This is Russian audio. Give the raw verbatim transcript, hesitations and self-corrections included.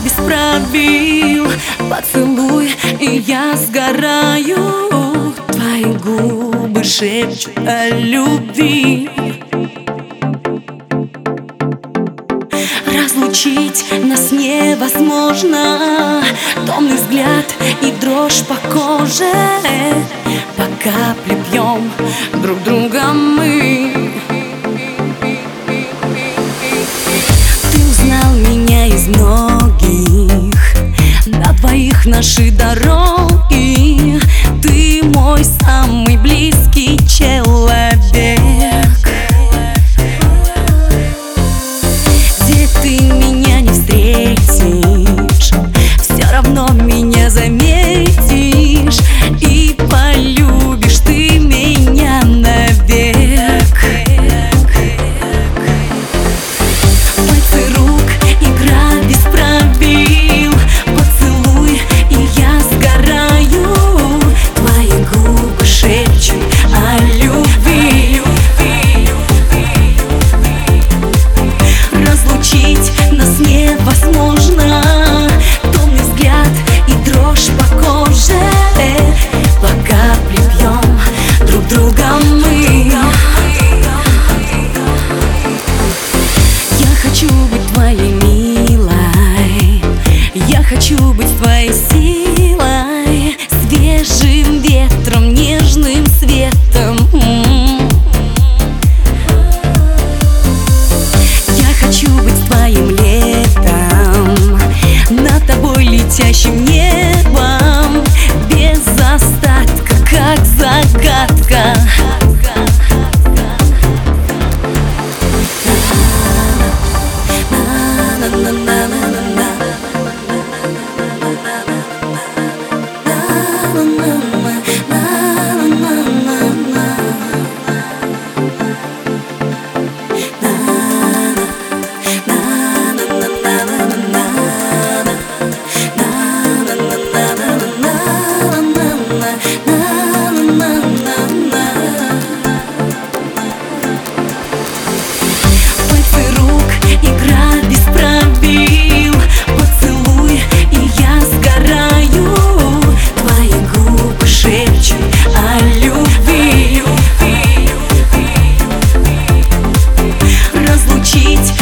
без правил. Поцелуй, и я сгораю. Твои губы шепчут о любви. Разлучить нас невозможно. Томный взгляд и дрожь по коже. По капле пьем друг друга мы. Ты узнал меня из многих, на двоих наши дороги. Ты мой самый близкий человек. Где ты меня не встретишь, все равно меня заметишь. И полюбишь ты меня навек. Пальцы рук, игра без правил. Поцелуй, и я сгораю. Твои губы шепчут о любви. Разлучить нас невозможно. Томный взгляд и дрожь по коже. По капле пьем друг друга мы. Я хочу быть твоей милой. Я хочу быть твоей силой. Свежим ветром, нежным светом. Я хочу быть твоим летом, над тобой летящим небом. Без остатка, как загадка. Разлучить